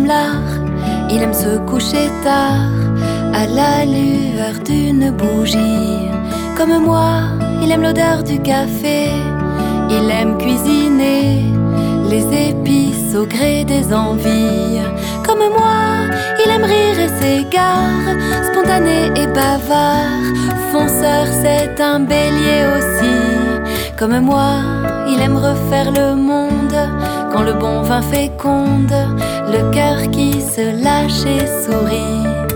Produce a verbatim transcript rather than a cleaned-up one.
l'art, il aime se coucher tard à la lueur d'une bougie. Comme moi, il aime l'odeur du café, il aime cuisiner les épices au gré des envies. Comme moi, il aime rire et s'égare, spontané et bavard. Fonceur, c'est un bélier aussi. Comme moi, il aime refaire le monde quand le bon vin féconde le cœur qui se lâche et sourit.